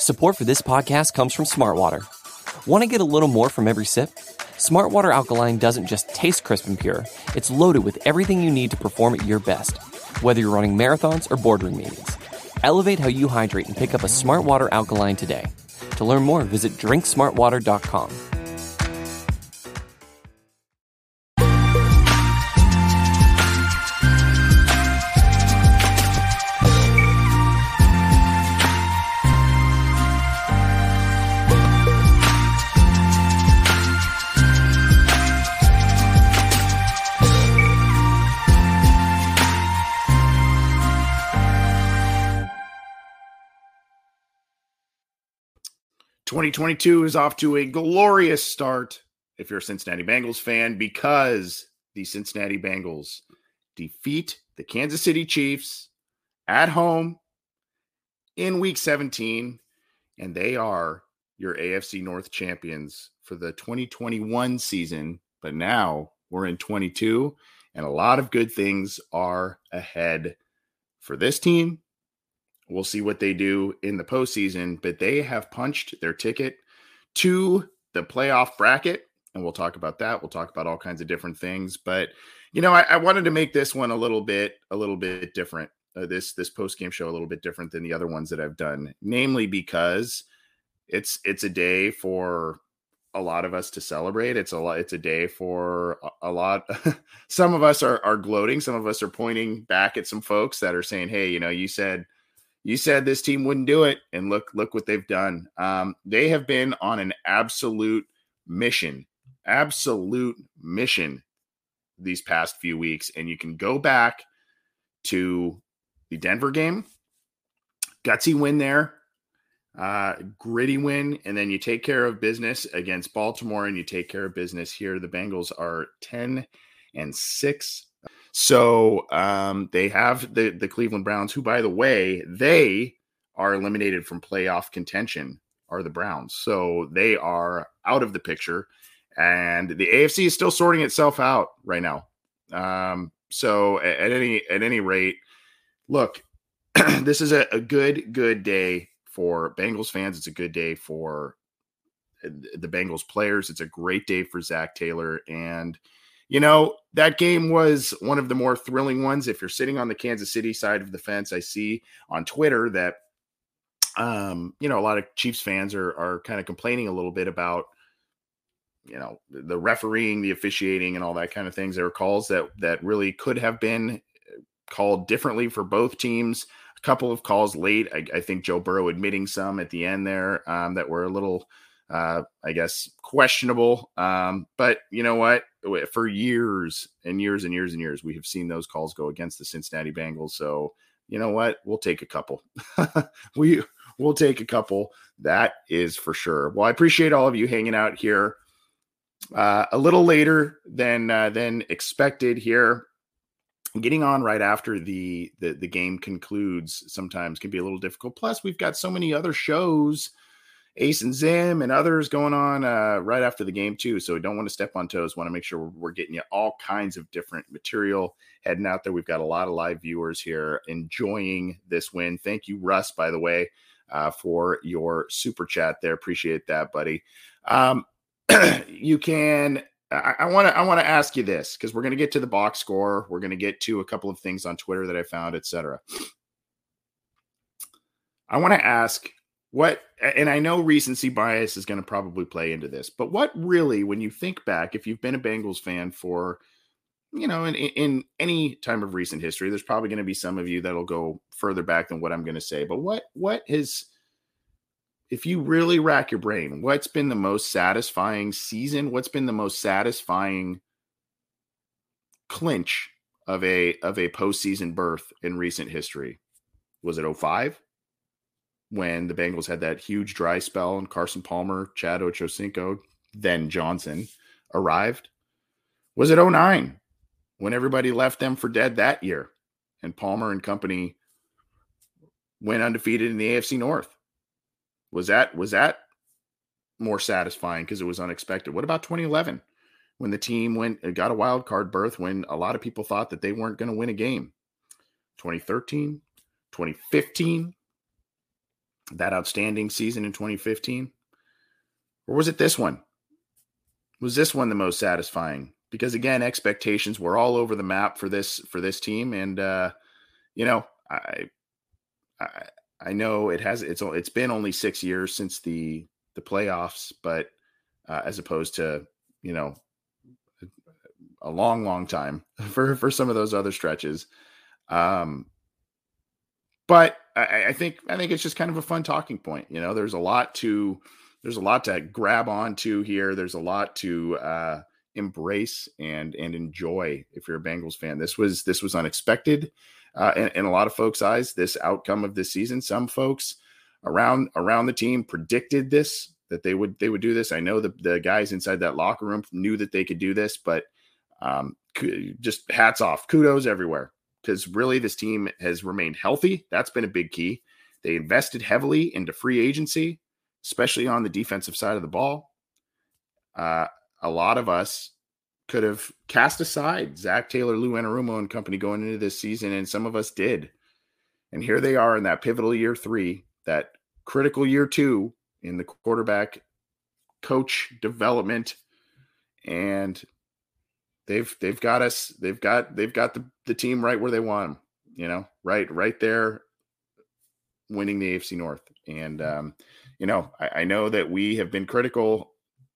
Support for this podcast comes from Smartwater. Want to get a little more from every sip? Smartwater Alkaline doesn't just taste crisp and pure, it's loaded with everything you need to perform at your best, whether you're running marathons or boardroom meetings. Elevate how you hydrate and pick up a Smartwater Alkaline today. To learn more, visit drinksmartwater.com. ...2022 is off to a glorious start if you're a Cincinnati Bengals fan, because the Cincinnati Bengals defeat the Kansas City Chiefs at home in Week 17, and they are your AFC North champions for the 2021 season. But now we're in 22, and a lot of good things are ahead for this team. We'll see what they do in the postseason, but they have punched their ticket to the playoff bracket, and we'll talk about that. We'll talk about all kinds of different things, but I wanted to make this one a little bit different. This post-game show a little bit different than the other ones that I've done, namely because it's a day for a lot of us to celebrate. It's a day for a lot. Some of us are gloating. Some of us are pointing back at some folks that are saying, "Hey, you said this team wouldn't do it, and look what they've done." They have been on an absolute mission these past few weeks. And you can go back to the Denver game, gutsy win there, gritty win, and then you take care of business against Baltimore, and you take care of business here. The Bengals are 10-6. So they have the Cleveland Browns, who, by the way, they are eliminated from playoff contention, are the Browns. So they are out of the picture, and the AFC is still sorting itself out right now. So at any rate, look, this is a good day for Bengals fans. It's a good day for the Bengals players. It's a great day for Zach Taylor. And that game was one of the more thrilling ones. If you're sitting on the Kansas City side of the fence, I see on Twitter that, a lot of Chiefs fans are kind of complaining a little bit about, the refereeing, the officiating, and all that kind of things. There were calls that really could have been called differently for both teams. A couple of calls late. I think Joe Burrow admitting some at the end there that were a little, questionable. But you know what? For years and years and years and years, we have seen those calls go against the Cincinnati Bengals. So you know what? We'll take a couple. We'll take a couple. That is for sure. Well, I appreciate all of you hanging out here a little later than expected here. Getting on right after the game concludes sometimes can be a little difficult. Plus, we've got so many other shows, Ace and Zim and others going on right after the game too. So we don't want to step on toes. Want to make sure we're getting you all kinds of different material heading out there. We've got a lot of live viewers here enjoying this win. Thank you, Russ, by the way, for your super chat there. Appreciate that, buddy. You can, I want to ask you this, because we're going to get to the box score. We're going to get to a couple of things on Twitter that I found, etc. I want to ask, and I know recency bias is going to probably play into this, but what really, when you think back, if you've been a Bengals fan for, in any time of recent history, there's probably going to be some of you that'll go further back than what I'm going to say. But what has, if you really rack your brain, what's been the most satisfying season? What's been the most satisfying clinch of a postseason berth in recent history? Was it 2005? When the Bengals had that huge dry spell and Carson Palmer, Chad Ochocinco, then Johnson arrived? Was it 2009 when everybody left them for dead that year and Palmer and company went undefeated in the AFC North? Was that more satisfying because it was unexpected? What about 2011 when the team got a wild card berth when a lot of people thought that they weren't going to win a game? 2013, 2015. that outstanding season in 2015? Or was it this one? Was this one the most satisfying? Because again, expectations were all over the map for this team, and you know, I I know it's been only 6 years since the playoffs, but as opposed to, you know, a long time for some of those other stretches. But I think it's just kind of a fun talking point. You know, there's a lot to grab onto here. There's a lot to embrace and enjoy if you're a Bengals fan. This was unexpected in a lot of folks' eyes. This outcome of this season. Some folks around the team predicted this, that they would do this. I know the guys inside that locker room knew that they could do this, but just hats off, kudos everywhere. Because really, this team has remained healthy. That's been a big key. They invested heavily into free agency, especially on the defensive side of the ball. A lot of us could have cast aside Zach Taylor, Lou Anarumo and company going into this season, and some of us did. And here they are in that pivotal year 3, that critical year 2 in the quarterback coach development, and they've got us. They've got the team right where they want them. You know, right there, winning the AFC North. And you know, I know that we have been critical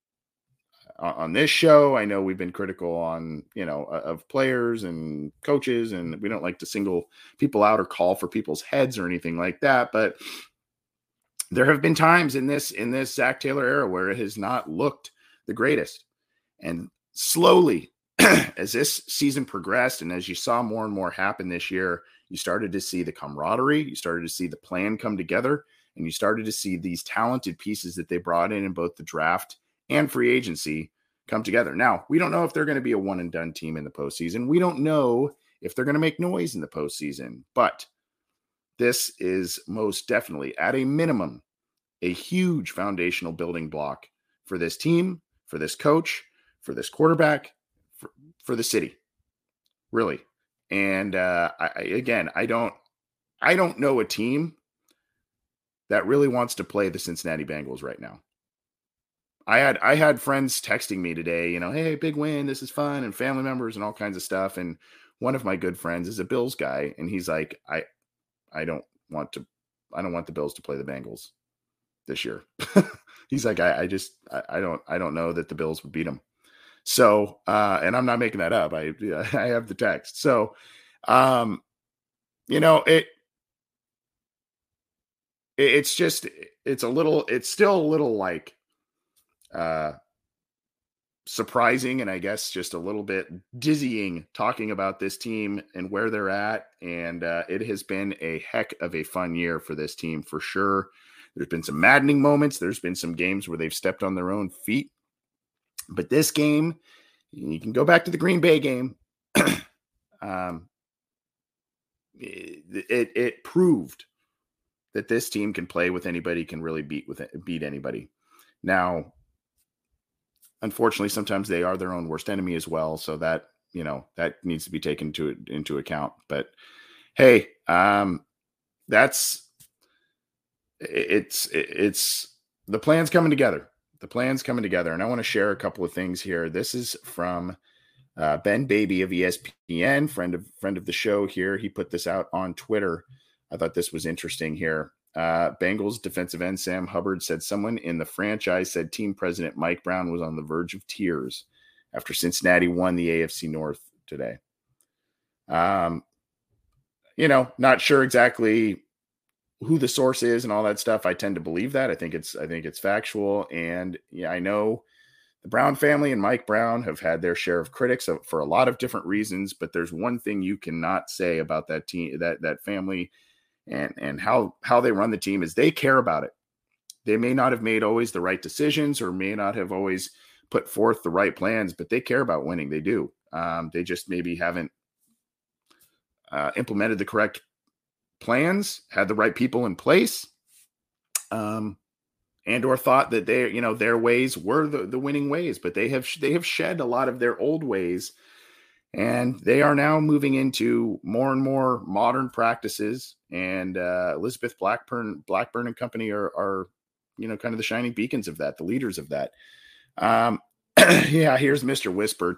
on this show. I know we've been critical on, you know, of players and coaches, and we don't like to single people out or call for people's heads or anything like that. But there have been times in this Zach Taylor era where it has not looked the greatest, and slowly, as this season progressed and as you saw more and more happen this year, you started to see the camaraderie, you started to see the plan come together, and you started to see these talented pieces that they brought in both the draft and free agency come together. Now, we don't know if they're going to be a one and done team in the postseason. We don't know if they're going to make noise in the postseason, but this is most definitely, at a minimum, a huge foundational building block for this team, for this coach, for this quarterback, for the city, really. And I don't know a team that really wants to play the Cincinnati Bengals right now. I had friends texting me today, you know, hey, big win, this is fun, and family members and all kinds of stuff. And one of my good friends is a Bills guy, and he's like, I don't want the Bills to play the Bengals this year. He's like, I don't know that the Bills would beat them. So, and I'm not making that up. I have the text. So, you know, it's still a little like, surprising, and I guess just a little bit dizzying talking about this team and where they're at. And, it has been a heck of a fun year for this team for sure. There's been some maddening moments. There's been some games where they've stepped on their own feet. But this game, you can go back to the Green Bay game. It proved that this team can play with anybody, can really beat anybody. Now, unfortunately, sometimes they are their own worst enemy as well. So that, you know, that needs to be taken into account. But hey, it's the plan's coming together. The plan's coming together. And I want to share a couple of things here. This is from Ben Baby of ESPN, friend of the show here. He put this out on Twitter. I thought this was interesting here. Bengals defensive end Sam Hubbard said someone in the franchise said team president Mike Brown was on the verge of tears after Cincinnati won the AFC North today. You know, not sure exactly who the source is and all that stuff. I tend to believe that. I think it's factual. And yeah, I know the Brown family and Mike Brown have had their share of critics for a lot of different reasons, but there's one thing you cannot say about that team, that family and how they run the team is they care about it. They may not have made always the right decisions or may not have always put forth the right plans, but they care about winning. They do. They just maybe haven't implemented the correct plans, had the right people in place, and or thought that their ways were the winning ways, but they have shed a lot of their old ways And they are now moving into more and more modern practices. And Elizabeth Blackburn and company are kind of the shining beacons of that, the leaders of that. Yeah, here's Mr. Whisper,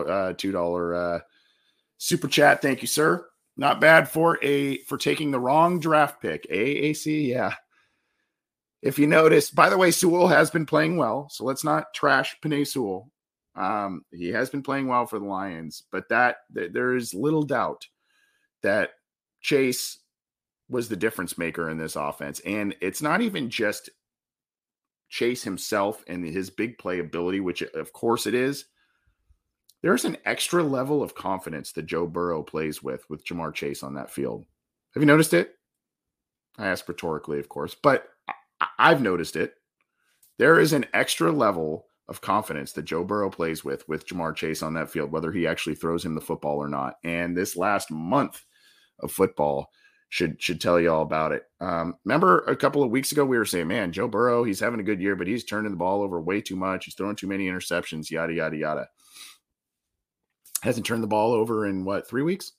$2 super chat. Thank you, sir. Not bad for taking the wrong draft pick. AAC, yeah. If you notice, by the way, Sewell has been playing well, so let's not trash Penei Sewell. He has been playing well for the Lions, but there is little doubt that Chase was the difference maker in this offense. And it's not even just Chase himself and his big play ability, which of course it is. There's an extra level of confidence that Joe Burrow plays with Ja'Marr Chase on that field. Have you noticed it? I ask rhetorically, of course, but I've noticed it. There is an extra level of confidence that Joe Burrow plays with Ja'Marr Chase on that field, whether he actually throws him the football or not. And this last month of football should tell you all about it. Remember a couple of weeks ago, we were saying, man, Joe Burrow, he's having a good year, but he's turning the ball over way too much. He's throwing too many interceptions, yada, yada, yada. Hasn't turned the ball over in 3 weeks?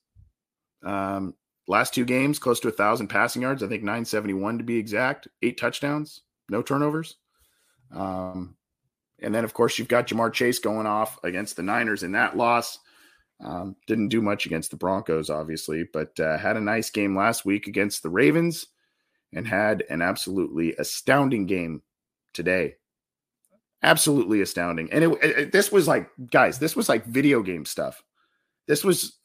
Last 2 games, close to 1,000 passing yards. I think 971 to be exact. 8 touchdowns, no turnovers. And then, of course, you've got Ja'Marr Chase going off against the Niners in that loss. Didn't do much against the Broncos, obviously, but had a nice game last week against the Ravens and had an absolutely astounding game today. Absolutely astounding. And this was like, guys, this was like video game stuff. This was,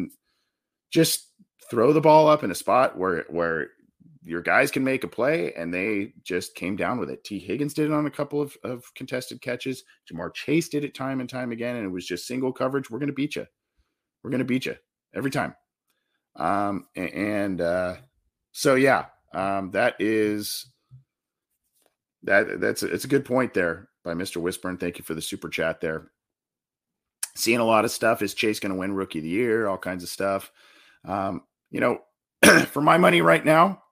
just throw the ball up in a spot where your guys can make a play, and they just came down with it. T. Higgins did it on a couple of contested catches. Ja'Marr Chase did it time and time again, and it was just single coverage. We're going to beat you. We're going to beat you every time. So yeah, it's a good point there by Mr. Whisper. Thank you for the super chat there. Seeing a lot of stuff. Is Chase going to win Rookie of the Year? All kinds of stuff. For my money right now,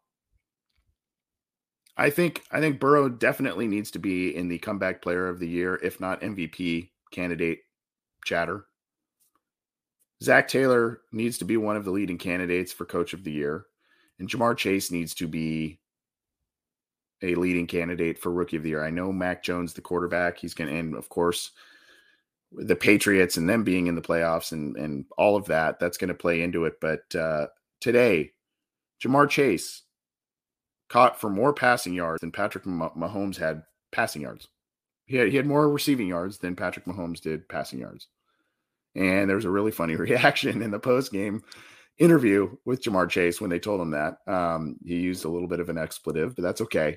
I think Burrow definitely needs to be in the comeback player of the year, if not MVP candidate chatter. Zach Taylor needs to be one of the leading candidates for coach of the year, and Ja'Marr Chase needs to be a leading candidate for rookie of the year. I know Mac Jones, the quarterback, he's going to end, of course, the Patriots and them being in the playoffs and all of that's going to play into it. But today, Ja'Marr Chase caught for more passing yards than Patrick Mahomes had passing yards. He had more receiving yards than Patrick Mahomes did passing yards. And there was a really funny reaction in the post-game interview with Ja'Marr Chase when they told him that. He used a little bit of an expletive, but that's okay.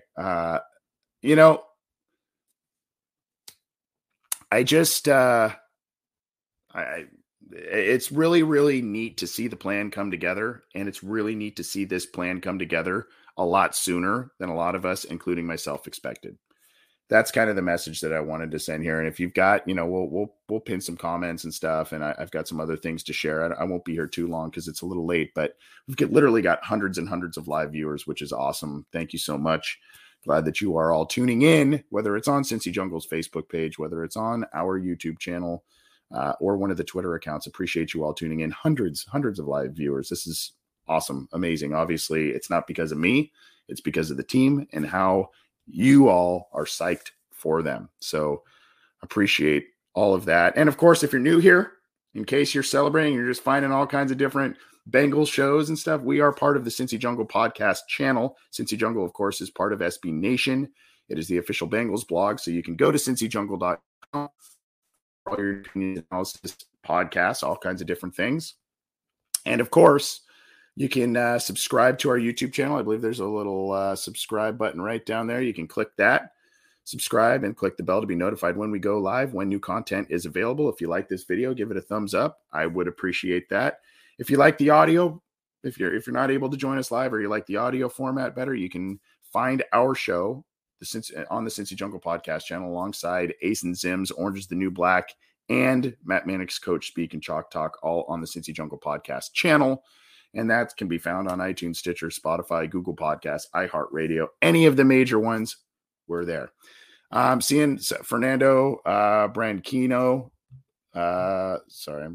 It's really, really neat to see the plan come together, and it's really neat to see this plan come together a lot sooner than a lot of us, including myself, expected. That's kind of the message that I wanted to send here. And if you've got, we'll pin some comments and stuff, and I've got some other things to share. I won't be here too long because it's a little late, but we've literally got hundreds and hundreds of live viewers, which is awesome. Thank you so much. Glad that you are all tuning in, whether it's on Cincy Jungle's Facebook page, whether it's on our YouTube channel, or one of the Twitter accounts. Appreciate you all tuning in. Hundreds of live viewers. This is awesome, amazing. Obviously, it's not because of me. It's because of the team and how you all are psyched for them. So appreciate all of that. And of course, if you're new here, in case you're celebrating, you're just finding all kinds of different Bengals shows and stuff, we are part of the Cincy Jungle podcast channel. Cincy Jungle, of course, is part of SB Nation. It is the official Bengals blog. So you can go to cincyjungle.com for all your analysis podcasts, all kinds of different things. And of course, you can subscribe to our YouTube channel. I believe there's a little subscribe button right down there. You can click that, subscribe, and click the bell to be notified when we go live, when new content is available. If you like this video, give it a thumbs up. I would appreciate that. If you like the audio, if you're not able to join us live, or you like the audio format better, you can find our show on the Cincy Jungle podcast channel alongside Ace and Zims, Orange is the New Black, and Matt Manick's Coach Speak and Chalk Talk, all on the Cincy Jungle podcast channel. And that can be found on iTunes, Stitcher, Spotify, Google Podcasts, iHeartRadio, any of the major ones. We're there. Seeing Fernando Branquino. Sorry, I'm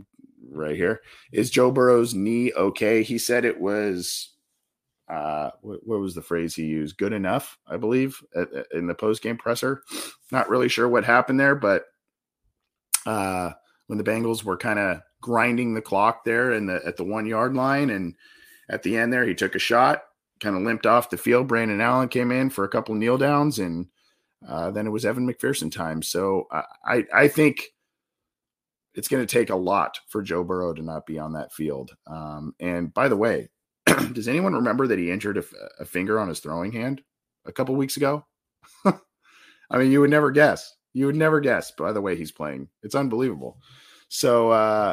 right here. Is Joe Burrow's knee okay? He said it was, what was the phrase he used? Good enough, I believe, in the post-game presser. Not really sure what happened there, but when the Bengals were kind of grinding the clock there at the 1 yard line, and at the end there, he took a shot, kind of limped off the field. Brandon Allen came in for a couple of kneel downs, and then it was Evan McPherson time. So I think it's going to take a lot for Joe Burrow to not be on that field. And by the way, does anyone remember that he injured a finger on his throwing hand a couple weeks ago? I mean, you would never guess. You would never guess. By the way, he's playing. It's unbelievable. So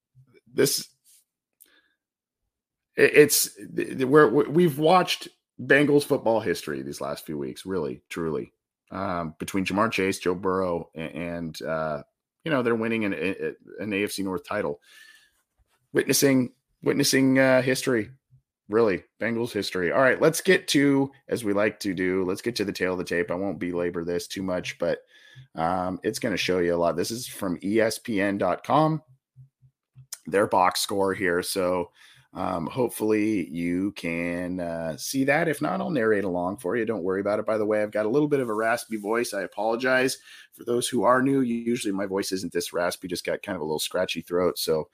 we've watched Bengals football history these last few weeks, really, truly, between Jamar Chase, Joe Burrow, and they're winning an AFC North title, witnessing history, really, Bengals history. All right, let's get to, as we like to do, let's get to the tail of the tape. I won't belabor this too much, but it's going to show you a lot. This is from ESPN.com, their box score here. So hopefully you can see that. If not, I'll narrate along for you. Don't worry about it. By the way, I've got a little bit of a raspy voice. I apologize for those who are new. Usually my voice isn't this raspy, just got kind of a little scratchy throat. So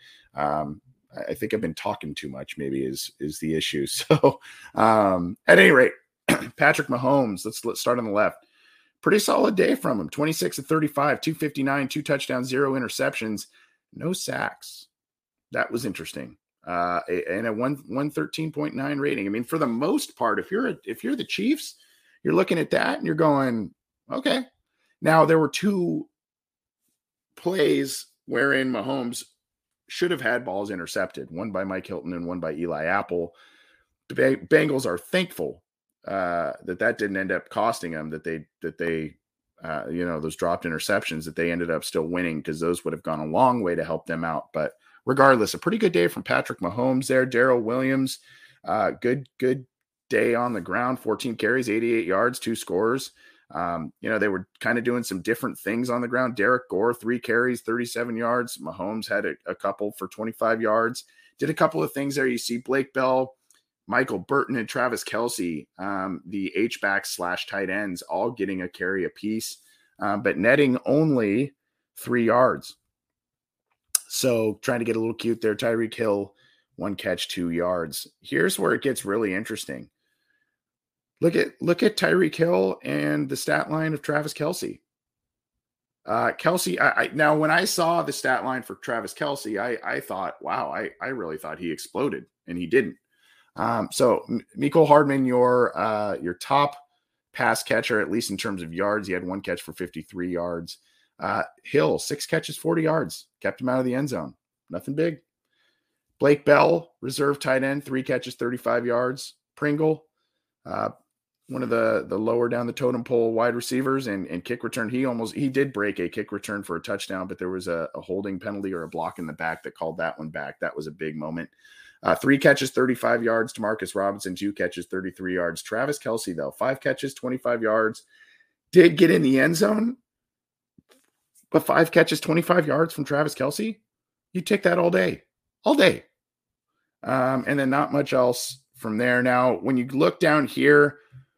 I think I've been talking too much, maybe is the issue. So at any rate, Patrick Mahomes, let's start on the left. Pretty solid day from him. 26 of 35, 259, 2 touchdowns, 0 interceptions, no sacks. That was interesting. And a 113.9 rating. I mean, for the most part, if you're the Chiefs, you're looking at that and you're going, okay. Now there were 2 plays wherein Mahomes should have had balls intercepted, one by Mike Hilton and one by Eli Apple. The Bengals are thankful that didn't end up costing them, that they those dropped interceptions, that they ended up still winning, because those would have gone a long way to help them out. But regardless, a pretty good day from Patrick Mahomes there. Darrell Williams, good day on the ground, 14 carries, 88 yards, 2 scores. They were kind of doing some different things on the ground. Derek Gore, 3 carries, 37 yards. Mahomes had a couple for 25 yards. Did a couple of things there. You see Blake Bell, Michael Burton, and Travis Kelce, the H-backs / tight ends, all getting a carry apiece, but netting only 3 yards. So trying to get a little cute there. Tyreek Hill, 1 catch, 2 yards. Here's where it gets really interesting. Look at Tyreek Hill and the stat line of Travis Kelce. Kelce, now when I saw the stat line for Travis Kelce, I thought, wow, I really thought he exploded, and he didn't. So Mecole Hardman, your top pass catcher, at least in terms of yards. He had 1 catch for 53 yards. Hill, 6 catches, 40 yards, kept him out of the end zone. Nothing big. Blake Bell, reserve tight end, 3 catches, 35 yards. Pringle, one of the lower down the totem pole wide receivers, and kick return. He did break a kick return for a touchdown, but there was a holding penalty or a block in the back that called that one back. That was a big moment. 3 catches, 35 yards. Demarcus Robinson, 2 catches, 33 yards. Travis Kelce, though, 5 catches, 25 yards. Did get in the end zone, but 5 catches, 25 yards from Travis Kelce, you take that all day. And then not much else from there. Now, when you look down here,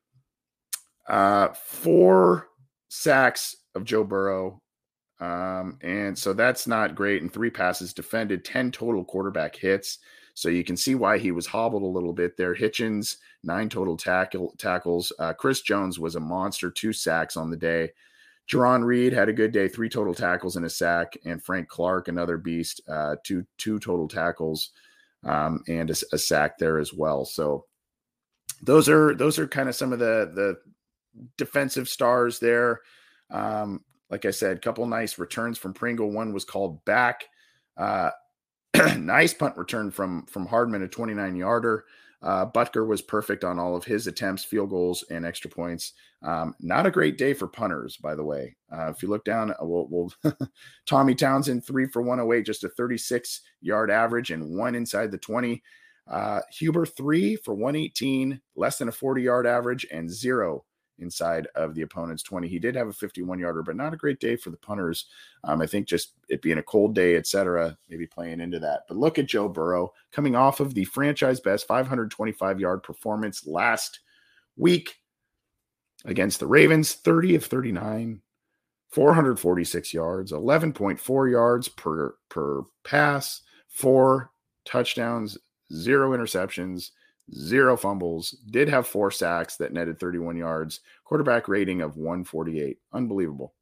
4 sacks of Joe Burrow. And so that's not great. And 3 passes defended, 10 total quarterback hits. So you can see why he was hobbled a little bit there. Hitchens, 9 total tackles. Chris Jones was a monster, 2 sacks on the day. Jerron Reed had a good day, 3 total tackles and a sack. And Frank Clark, another beast, 2 total tackles and a sack there as well. So those are kind of some of the defensive stars there. Like I said, a couple nice returns from Pringle. One was called back. Nice punt return from Hardman, a 29-yarder. Butker was perfect on all of his attempts, field goals, and extra points. Not a great day for punters, by the way. If you look down, Tommy Townsend, 3 for 108, just a 36-yard average and 1 inside the 20. Huber, 3 for 118, less than a 40-yard average and 0 inside of the opponent's 20. He did have a 51-yarder, but not a great day for the punters. I think just it being a cold day, etc., maybe playing into that. But look at Joe Burrow coming off of the franchise best 525-yard performance last week against the Ravens, 30 of 39, 446 yards, 11.4 yards per pass, 4 touchdowns, 0 interceptions, 0 fumbles, did have 4 sacks that netted 31 yards, quarterback rating of 148. Unbelievable.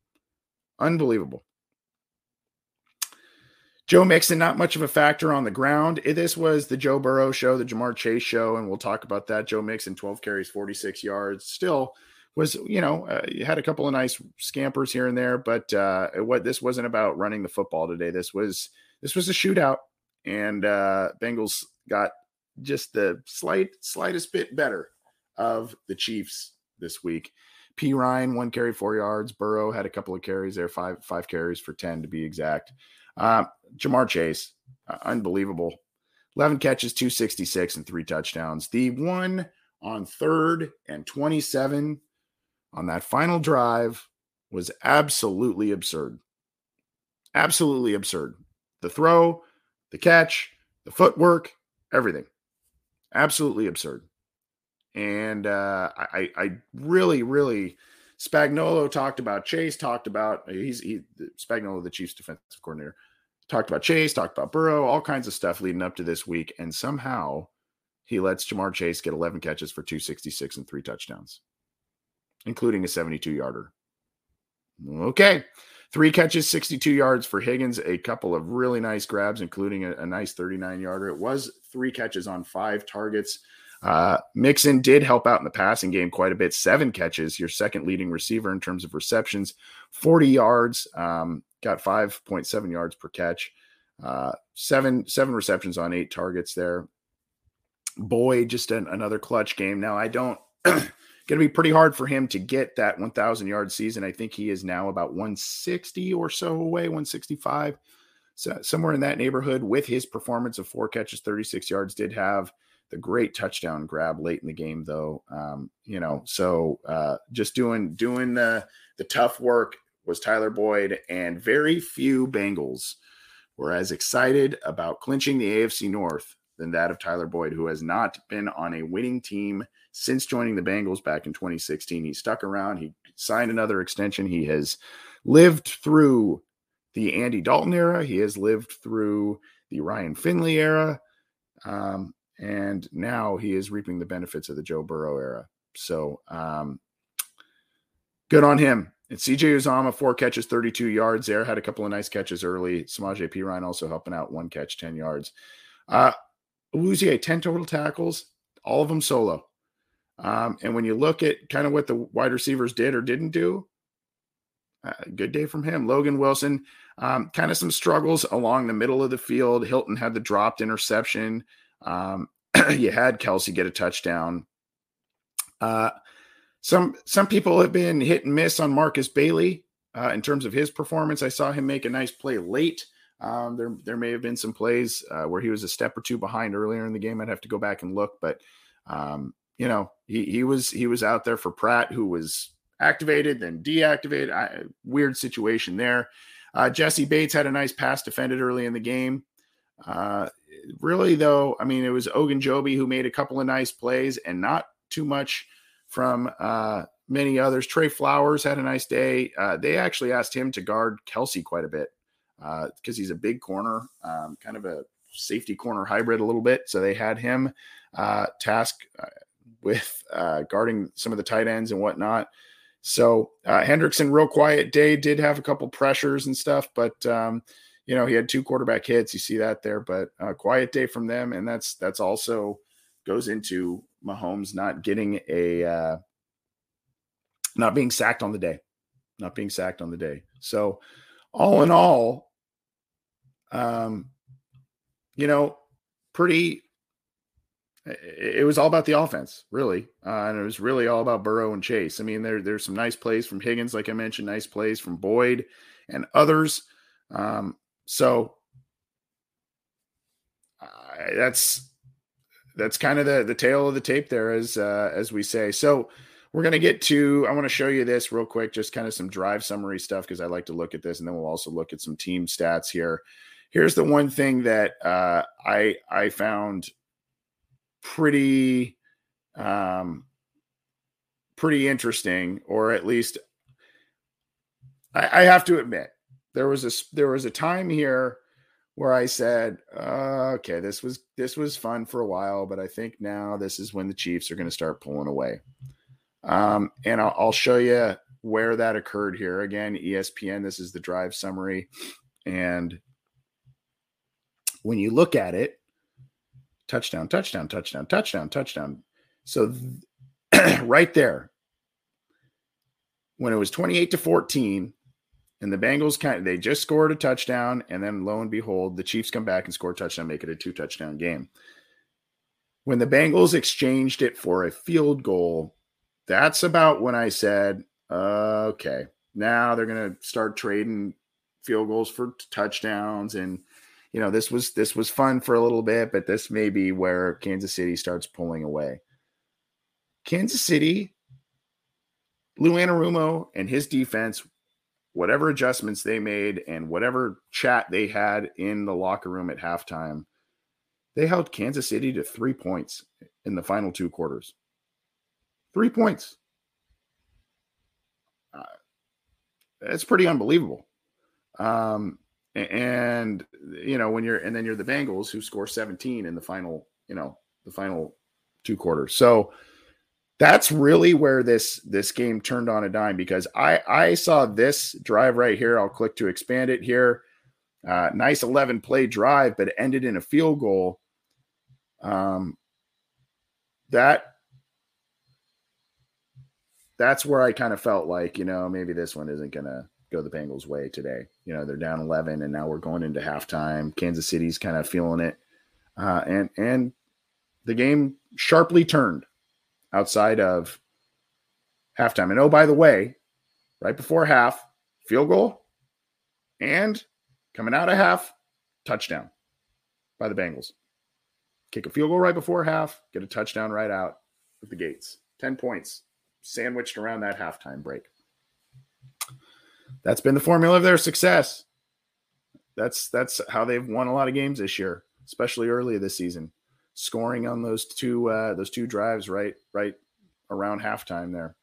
Joe Mixon, not much of a factor on the ground. This was the Joe Burrow show, the Ja'Marr Chase show, and we'll talk about that. Joe Mixon, 12 carries, 46 yards. Still was, had a couple of nice scampers here and there, but this wasn't about running the football today. This was a shootout, and Bengals got just the slightest bit better of the Chiefs this week. P. Ryan, 1 carry, 4 yards. Burrow had a couple of carries there, five carries for 10 to be exact. Ja'Marr Chase, unbelievable. 11 catches, 266, and 3 touchdowns. The one on 3rd and 27 on that final drive was absolutely absurd. Absolutely absurd. The throw, the catch, the footwork, everything. Absolutely absurd. And I really, really, Spagnuolo talked about Chase, Spagnuolo, the Chiefs defensive coordinator, talked about Chase, talked about Burrow, all kinds of stuff leading up to this week. And somehow he lets Ja'Marr Chase get 11 catches for 266 and 3 touchdowns, including a 72-yarder. Okay. 3 catches, 62 yards for Higgins, a couple of really nice grabs, including a nice 39-yarder. It was 3 catches on 5 targets. Mixon did help out in the passing game quite a bit. 7 catches, your second leading receiver in terms of receptions, 40 yards, got 5.7 yards per catch, 7 receptions on 8 targets there. Boyd, just another clutch game. Now, I don't going to be pretty hard for him to get that 1,000-yard season. I think he is now about 160 or so away, 165. So somewhere in that neighborhood with his performance of 4 catches, 36 yards, did have the great touchdown grab late in the game, though. Just doing the tough work was Tyler Boyd, and very few Bengals were as excited about clinching the AFC North than that of Tyler Boyd, who has not been on a winning team since joining the Bengals back in 2016. He stuck around. He signed another extension. He has lived through the Andy Dalton era. He has lived through the Ryan Finley era. And now he is reaping the benefits of the Joe Burrow era. So good on him. And CJ Uzomah, 4 catches, 32 yards there. Had a couple of nice catches early. Samaje Perine also helping out, 1 catch, 10 yards. Awuzie, 10 total tackles, all of them solo. And when you look at kind of what the wide receivers did or didn't do, good day from him. Logan Wilson, kind of some struggles along the middle of the field. Hilton had the dropped interception. You had Kelsey get a touchdown. Some people have been hit and miss on Marcus Bailey in terms of his performance. I saw him make a nice play late. There may have been some plays where he was a step or two behind earlier in the game. I'd have to go back and look, but he was out there for Pratt, who was activated, then deactivated. Weird situation there. Jesse Bates had a nice pass defended early in the game. Really, though, I mean, it was Ogunjobi who made a couple of nice plays and not too much from many others. Trey Flowers had a nice day. They actually asked him to guard Kelsey quite a bit because he's a big corner, kind of a safety corner hybrid a little bit. So they had him tasked with guarding some of the tight ends and whatnot. So Hendrickson, real quiet day, did have a couple pressures and stuff, but he had 2 quarterback hits. You see that there, but quiet day from them. And that's also goes into Mahomes not getting not being sacked on the day. So all in all, it was all about the offense, really. And it was really all about Burrow and Chase. I mean, there's some nice plays from Higgins, like I mentioned, nice plays from Boyd and others. So that's kind of the tail of the tape there, as we say. So We're going to get to, I want to show you this real quick, just kind of some drive summary stuff, because I like to look at this, and then we'll also look at some team stats here. Here's the one thing that I found pretty interesting, or at least I have to admit, there was a time here where I said, okay, this was fun for a while, but I think now this is when the Chiefs are going to start pulling away. And I'll show you where that occurred here. Again, ESPN, this is the drive summary. And when you look at it, touchdown, touchdown, touchdown, touchdown, touchdown. So right there, when it was 28-14, and the Bengals they just scored a touchdown, and then lo and behold, the Chiefs come back and score a touchdown, make it a 2-touchdown game. When the Bengals exchanged it for a field goal, that's about when I said, okay, now they're going to start trading field goals for touchdowns. And, this was fun for a little bit, but this may be where Kansas City starts pulling away. Kansas City, Lou Anarumo and his defense, whatever adjustments they made and whatever chat they had in the locker room at halftime, they held Kansas City to 3 points in the final 2 quarters. 3 points. That's pretty unbelievable. And when you're the Bengals, who score 17 in the final 2 quarters. So that's really where this game turned on a dime, because I saw this drive right here. I'll click to expand it here. Nice 11-play drive, but it ended in a field goal. That's where I kind of felt like, maybe this one isn't going to go the Bengals' way today. They're down 11, and now we're going into halftime. Kansas City's kind of feeling it. And the game sharply turned outside of halftime. And, oh, by the way, right before half, field goal, and coming out of half, touchdown by the Bengals. Kick a field goal right before half, get a touchdown right out of the gates. 10 points sandwiched around that halftime break. That's been the formula of their success. That's how they've won a lot of games this year, especially early this season. Scoring on those two drives right around halftime there.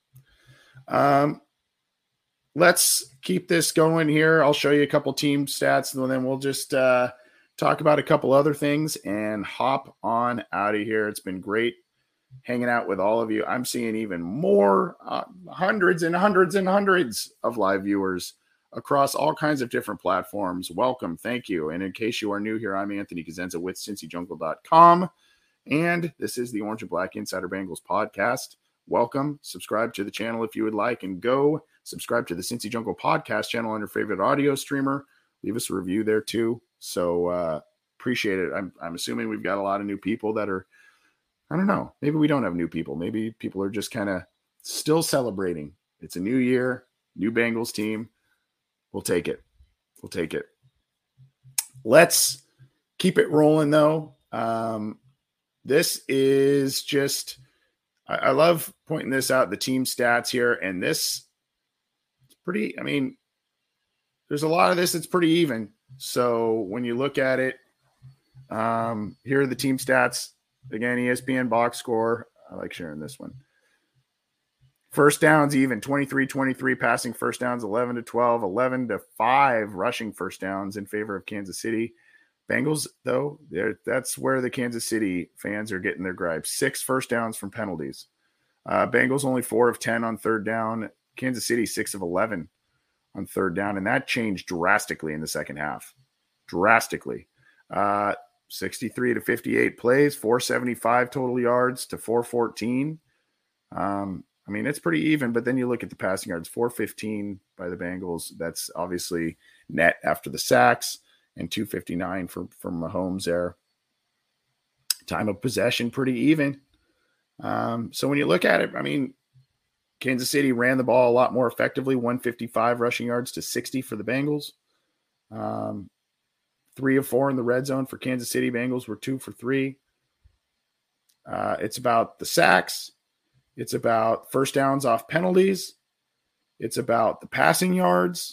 Let's keep this going here. I'll show you a couple team stats, and then we'll just talk about a couple other things and hop on out of here. It's been great hanging out with all of you. I'm seeing even more, hundreds and hundreds and hundreds of live viewers across all kinds of different platforms. Welcome. Thank you. And in case you are new here, I'm Anthony Cosenza with CincyJungle.com. And this is the Orange and Black Insider Bengals podcast. Welcome. Subscribe to the channel if you would like, and go subscribe to the Cincy Jungle podcast channel on your favorite audio streamer. Leave us a review there too. So appreciate it. I'm assuming we've got a lot of new people that are, I don't know, maybe we don't have new people. Maybe people are just kind of still celebrating. It's a new year, new Bengals team. We'll take it. We'll take it. Let's keep it rolling, though. This is just, I love pointing this out, the team stats here. And this is pretty, there's a lot of this that's pretty even. So when you look at it, here are the team stats. Again, ESPN box score. I like sharing this one. First downs even, 23-23 passing first downs, 11-12, 11-5 rushing first downs in favor of Kansas City. Bengals, though, that's where the Kansas City fans are getting their gripes. 6 first downs from penalties. Bengals only 4 of 10 on third down. Kansas City 6 of 11 on third down, and that changed drastically in the second half. Drastically. 63-58 plays, 475 total yards to 414. It's pretty even, but then you look at the passing yards, 415 by the Bengals. That's obviously net after the sacks, and 259 from Mahomes there. Time of possession, pretty even. So when you look at it, Kansas City ran the ball a lot more effectively, 155 rushing yards to 60 for the Bengals. 3 of 4 in the red zone for Kansas City. Bengals were 2 for 3. It's about the sacks. It's about first downs off penalties. It's about the passing yards.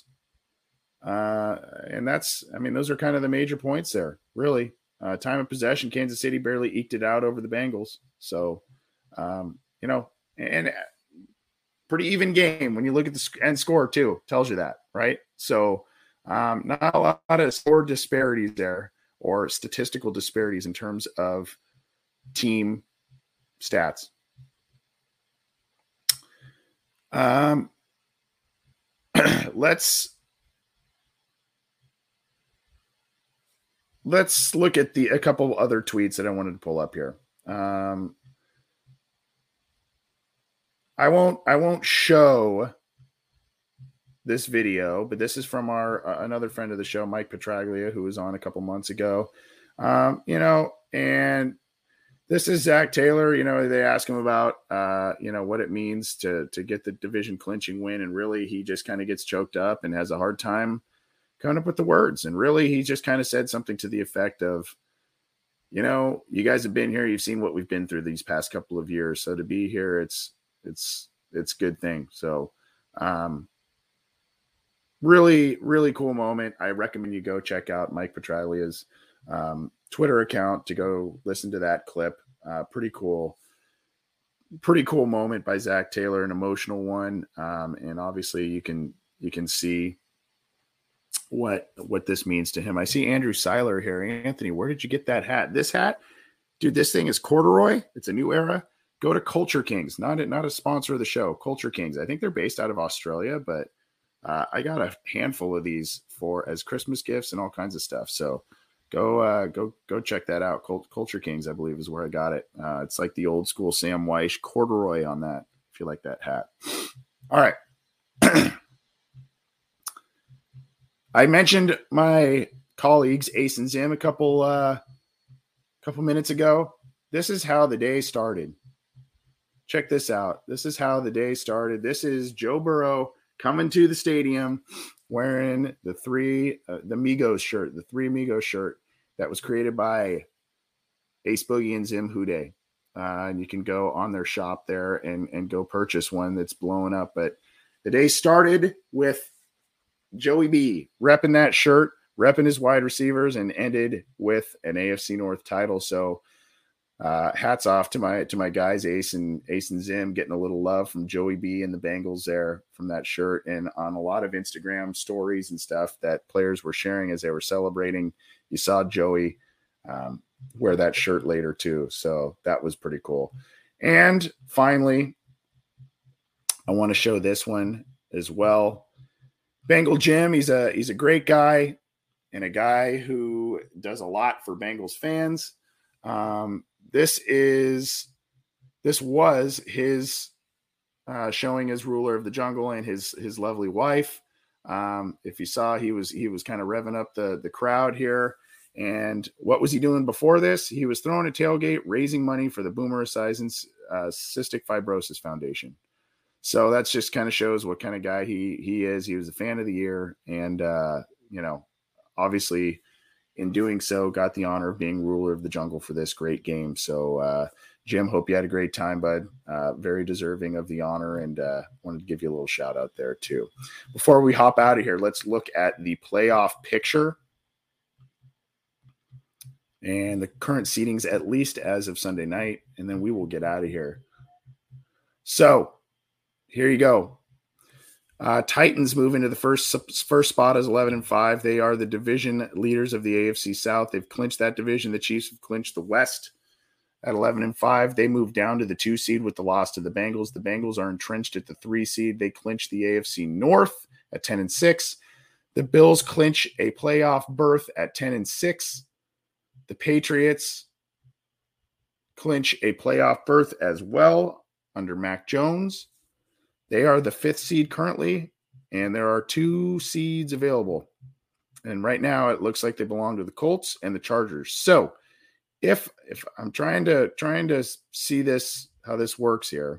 And those are kind of the major points there, really. Time of possession, Kansas City barely eked it out over the Bengals. So, and pretty even game when you look at the end score too, tells you that, right? So, not a lot of score disparities there or statistical disparities in terms of team stats. Let's look at a couple other tweets that I wanted to pull up here. I won't show this video, but this is from our another friend of the show, Mike Petraglia, who was on a couple months ago. And this is Zach Taylor. They ask him about what it means to get the division clinching win, and really he just kind of gets choked up and has a hard time coming up with the words. And really he just kind of said something to the effect of, you guys have been here, you've seen what we've been through these past couple of years, so to be here, it's a good thing. So really, really cool moment. I recommend you go check out Mike Petraglia's Twitter account to go listen to that clip. Pretty cool moment by Zach Taylor, an emotional one. And obviously you can see what this means to him. I see Andrew Seiler here. Anthony, where did you get that hat? This hat, dude, this thing is corduroy. It's a new era. Go to Culture Kings, not a sponsor of the show. Culture Kings. I think they're based out of Australia, but I got a handful of these as Christmas gifts and all kinds of stuff. So go check that out. Culture Kings, I believe, is where I got it. It's like the old school Sam Weish corduroy on that, if you like that hat. All right. I mentioned my colleagues, Ace and Zim, a couple minutes ago. This is how the day started. Check this out. This is how the day started. This is Joe Burrow coming to the stadium wearing the Three Amigos shirt that was created by Ace Boogie and Zim Hude. And you can go on their shop there and go purchase one that's blowing up. But the day started with Joey B repping that shirt, repping his wide receivers, and ended with an AFC North title. So hats off to my guys, Ace and Zim, getting a little love from Joey B and the Bengals there from that shirt. And on a lot of Instagram stories and stuff that players were sharing as they were celebrating, you saw Joey wear that shirt later too. So that was pretty cool. And finally, I want to show this one as well. Bengal Jim, he's a great guy and a guy who does a lot for Bengals fans. This was his showing as ruler of the jungle and his lovely wife. If you saw, he was kind of revving up the crowd here. And what was he doing before this? He was throwing a tailgate, raising money for the Boomer Esiason Cystic Fibrosis Foundation. So that's just kind of shows what kind of guy he is. He was a fan of the year, and obviously in doing so, got the honor of being ruler of the jungle for this great game. So Jim, hope you had a great time, bud. Very deserving of the honor, and wanted to give you a little shout out there too. Before we hop out of here, let's look at the playoff picture and the current seedings, at least as of Sunday night, and then we will get out of here. So here you go. Titans move into the first spot as 11-5. They are the division leaders of the AFC South. They've clinched that division. The Chiefs have clinched the West at 11-5. They move down to the 2 seed with the loss to the Bengals. The Bengals are entrenched at the 3 seed. They clinch the AFC North at 10-6. The Bills clinch a playoff berth at 10-6. The Patriots clinch a playoff berth as well under Mac Jones. They are the 5th seed currently, and there are 2 seeds available. And right now it looks like they belong to the Colts and the Chargers. So if I'm trying to see this, how this works here.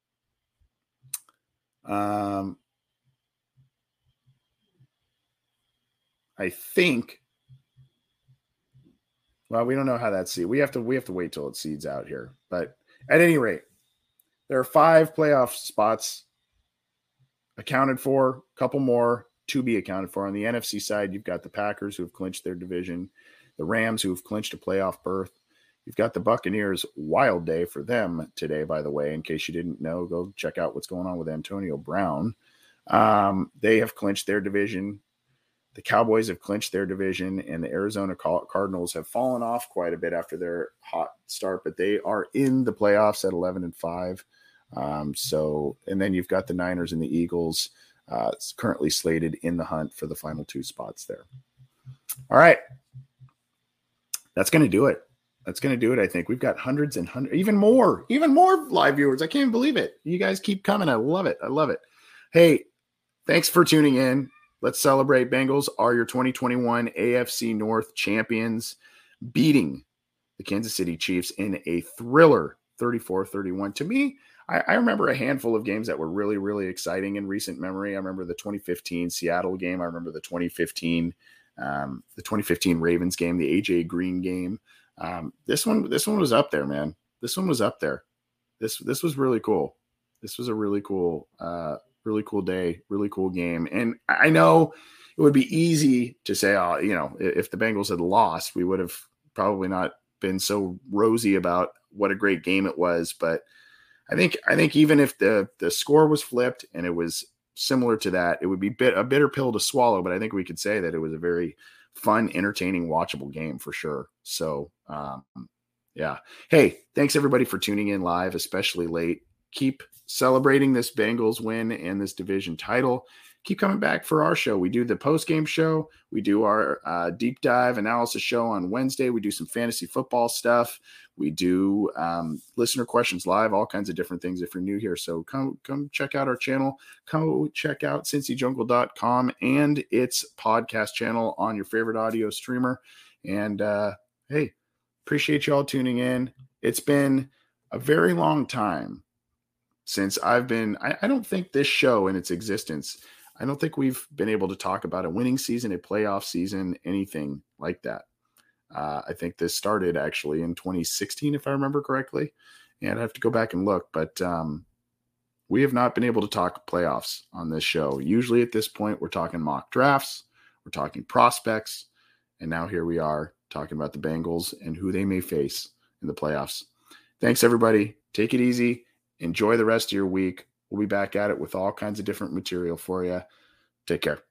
I think, well, we don't know how that's seed. We have to wait till it seeds out here. But at any rate, There are 5 playoff spots accounted for, a couple more to be accounted for. On the NFC side, you've got the Packers who have clinched their division, the Rams who have clinched a playoff berth. You've got the Buccaneers. Wild day for them today, by the way. In case you didn't know, go check out what's going on with Antonio Brown. They have clinched their division. The Cowboys have clinched their division, and the Arizona Cardinals have fallen off quite a bit after their hot start, but they are in the playoffs at 11-5. And then you've got the Niners and the Eagles currently slated in the hunt for the final 2 spots there. All right. That's going to do it. I think we've got hundreds and hundreds, even more live viewers. I can't even believe it. You guys keep coming. I love it. Hey, thanks for tuning in. Let's celebrate. Bengals are your 2021 AFC North champions, beating the Kansas City Chiefs in a thriller 34-31. To me, I remember a handful of games that were really, really exciting in recent memory. I remember the 2015 Seattle game. I remember the 2015 Ravens game, the AJ Green game. This one was up there, man. This one was up there. This was really cool. This was a really cool day, really cool game. And I know it would be easy to say, if the Bengals had lost, we would have probably not been so rosy about what a great game it was. But I think even if the score was flipped and it was similar to that, it would be a bitter pill to swallow. But I think we could say that it was a very fun, entertaining, watchable game for sure. So, yeah. Hey, thanks everybody for tuning in live, especially late. Keep celebrating this Bengals win and this division title. Keep coming back for our show. We do the post-game show. We do our deep dive analysis show on Wednesday. We do some fantasy football stuff. We do listener questions live, all kinds of different things if you're new here. So come check out our channel. Come check out CincyJungle.com and its podcast channel on your favorite audio streamer. And hey, appreciate you all tuning in. It's been a very long time since I don't think this show in its existence, I don't think we've been able to talk about a winning season, a playoff season, anything like that. I think this started actually in 2016, if I remember correctly. And I have to go back and look, but we have not been able to talk playoffs on this show. Usually at this point, we're talking mock drafts, we're talking prospects, and now here we are talking about the Bengals and who they may face in the playoffs. Thanks, everybody. Take it easy. Enjoy the rest of your week. We'll be back at it with all kinds of different material for you. Take care.